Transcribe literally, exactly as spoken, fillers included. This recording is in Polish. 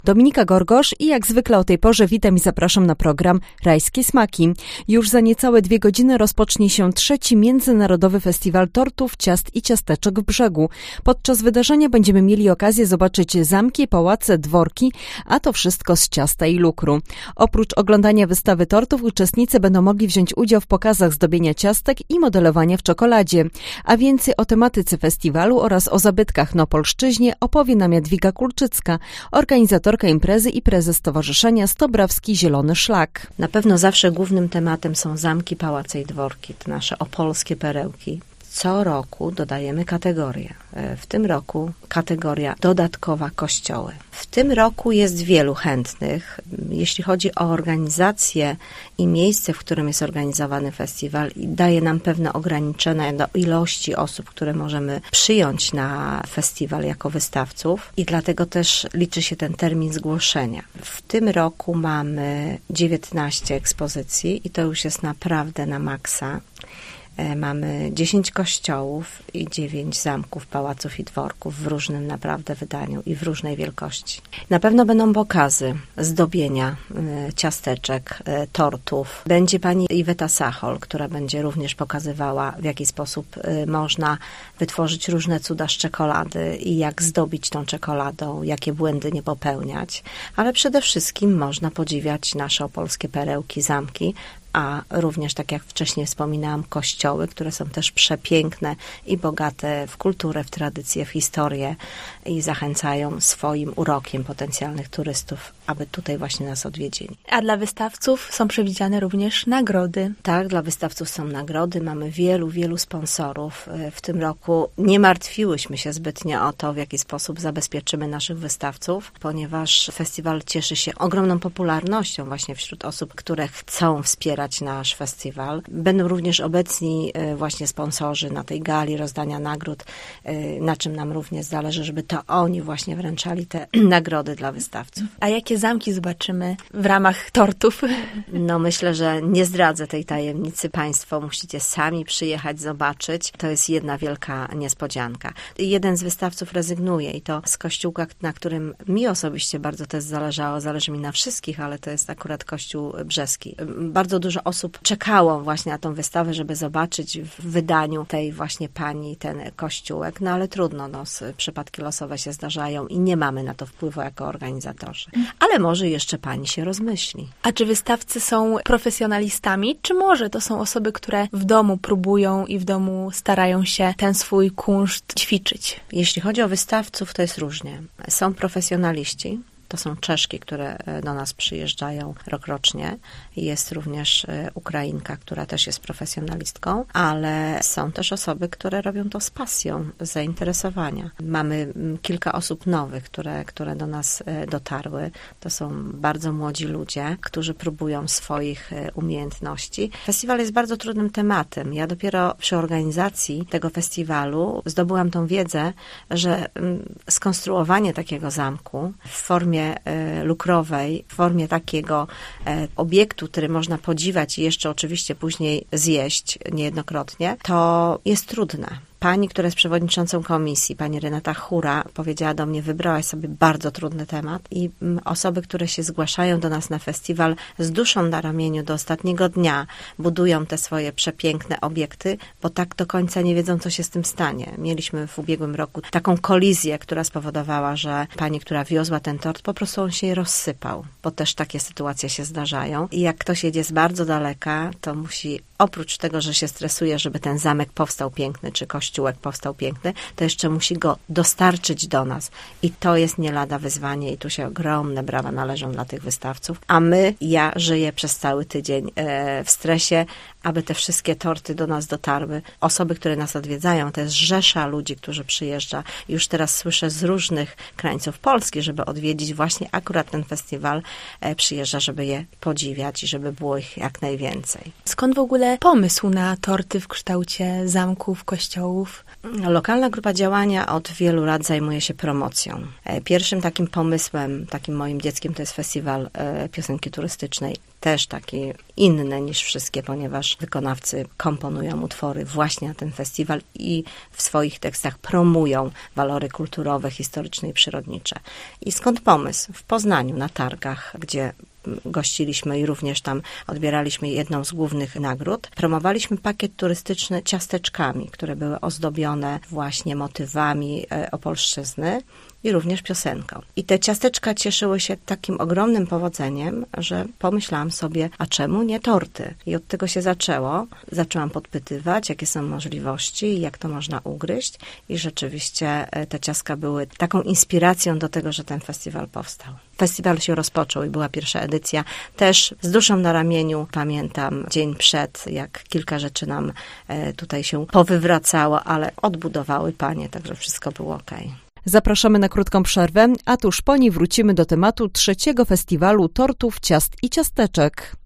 Dominika Gorgosz i jak zwykle o tej porze witam i zapraszam na program Rajskie Smaki. Już za niecałe dwie godziny rozpocznie się trzeci Międzynarodowy Festiwal Tortów, Ciast i Ciasteczek w Brzegu. Podczas wydarzenia będziemy mieli okazję zobaczyć zamki, pałace, dworki, a to wszystko z ciasta i lukru. Oprócz oglądania wystawy tortów uczestnicy będą mogli wziąć udział w pokazach zdobienia ciastek i modelowania w czekoladzie. A więcej o tematyce festiwalu oraz o zabytkach na Opolszczyźnie opowie nam Jadwiga Kulczycka, organizatorka imprezy i prezes Stowarzyszenia Stobrawski Zielony Szlak. Na pewno zawsze głównym tematem są zamki, pałace i dworki, te nasze opolskie perełki. Co roku dodajemy kategorię. W tym roku kategoria dodatkowa kościoły. W tym roku jest wielu chętnych. Jeśli chodzi o organizację i miejsce, w którym jest organizowany festiwal, daje nam pewne ograniczenia do ilości osób, które możemy przyjąć na festiwal jako wystawców i dlatego też liczy się ten termin zgłoszenia. W tym roku mamy dziewiętnaście ekspozycji i to już jest naprawdę na maksa. Mamy dziesięć kościołów i dziewięć zamków, pałaców i dworków w różnym naprawdę wydaniu i w różnej wielkości. Na pewno będą pokazy zdobienia ciasteczek, tortów. Będzie pani Iweta Sachol, która będzie również pokazywała, w jaki sposób można wytworzyć różne cuda z czekolady i jak zdobić tą czekoladą, jakie błędy nie popełniać. Ale przede wszystkim można podziwiać nasze opolskie perełki, zamki, a również, tak jak wcześniej wspominałam, kościoły, które są też przepiękne i bogate w kulturę, w tradycję, w historię i zachęcają swoim urokiem potencjalnych turystów, aby tutaj właśnie nas odwiedzili. A dla wystawców są przewidziane również nagrody. Tak, dla wystawców są nagrody. Mamy wielu, wielu sponsorów. W tym roku nie martwiłyśmy się zbytnio o to, w jaki sposób zabezpieczymy naszych wystawców, ponieważ festiwal cieszy się ogromną popularnością właśnie wśród osób, które chcą wspierać nasz festiwal. Będą również obecni właśnie sponsorzy na tej gali rozdania nagród, na czym nam również zależy, żeby to oni właśnie wręczali te nagrody dla wystawców. A jakie zamki zobaczymy w ramach tortów? No myślę, że nie zdradzę tej tajemnicy. Państwo musicie sami przyjechać, zobaczyć. To jest jedna wielka niespodzianka. Jeden z wystawców rezygnuje i to z kościółka, na którym mi osobiście bardzo też zależało. Zależy mi na wszystkich, ale to jest akurat Kościół Brzeski. Bardzo dużo osób czekało właśnie na tą wystawę, żeby zobaczyć w wydaniu tej właśnie pani ten kościółek, no ale trudno, no, przypadki losowe się zdarzają i nie mamy na to wpływu jako organizatorzy. Ale może jeszcze pani się rozmyśli. A czy wystawcy są profesjonalistami, czy może to są osoby, które w domu próbują i w domu starają się ten swój kunszt ćwiczyć? Jeśli chodzi o wystawców, to jest różnie. Są profesjonaliści. To są Czeszki, które do nas przyjeżdżają rokrocznie. Jest również Ukrainka, która też jest profesjonalistką, ale są też osoby, które robią to z pasją, z zainteresowania. Mamy kilka osób nowych, które, które do nas dotarły. To są bardzo młodzi ludzie, którzy próbują swoich umiejętności. Festiwal jest bardzo trudnym tematem. Ja dopiero przy organizacji tego festiwalu zdobyłam tą wiedzę, że skonstruowanie takiego zamku w formie lukrowej, w formie takiego obiektu, który można podziwiać i jeszcze oczywiście później zjeść niejednokrotnie, to jest trudne. Pani, która jest przewodniczącą komisji, pani Renata Chura, powiedziała do mnie, wybrałaś sobie bardzo trudny temat i osoby, które się zgłaszają do nas na festiwal z duszą na ramieniu do ostatniego dnia budują te swoje przepiękne obiekty, bo tak do końca nie wiedzą, co się z tym stanie. Mieliśmy w ubiegłym roku taką kolizję, która spowodowała, że pani, która wiozła ten tort, po prostu on się rozsypał, bo też takie sytuacje się zdarzają. I jak ktoś jedzie z bardzo daleka, to musi oprócz tego, że się stresuje, żeby ten zamek powstał piękny, czy kościółek powstał piękny, to jeszcze musi go dostarczyć do nas. I to jest nie lada wyzwanie i tu się ogromne brawa należą dla tych wystawców. A my, ja żyję przez cały tydzień e, w stresie, aby te wszystkie torty do nas dotarły. Osoby, które nas odwiedzają, to jest rzesza ludzi, którzy przyjeżdża. Już teraz słyszę z różnych krańców Polski, żeby odwiedzić właśnie akurat ten festiwal, e, przyjeżdża, żeby je podziwiać i żeby było ich jak najwięcej. Skąd w ogóle pomysł na torty w kształcie zamków, kościołów? Lokalna grupa działania od wielu lat zajmuje się promocją. Pierwszym takim pomysłem, takim moim dzieckiem to jest festiwal piosenki turystycznej. też takie inne niż wszystkie, ponieważ wykonawcy komponują utwory właśnie na ten festiwal i w swoich tekstach promują walory kulturowe, historyczne i przyrodnicze. I skąd pomysł? W Poznaniu na targach, gdzie gościliśmy i również tam odbieraliśmy jedną z głównych nagród. Promowaliśmy pakiet turystyczny ciasteczkami, które były ozdobione właśnie motywami Opolszczyzny i również piosenką. I te ciasteczka cieszyły się takim ogromnym powodzeniem, że pomyślałam sobie, a czemu nie torty? I od tego się zaczęło. Zaczęłam podpytywać, jakie są możliwości i jak to można ugryźć. I rzeczywiście te ciastka były taką inspiracją do tego, że ten festiwal powstał. Festiwal się rozpoczął i była pierwsza edycja. Też z duszą na ramieniu pamiętam dzień przed, jak kilka rzeczy nam tutaj się powywracało, ale odbudowały panie, także wszystko było okej. Zapraszamy na krótką przerwę, a tuż po niej wrócimy do tematu trzeciego festiwalu tortów, ciast i ciasteczek.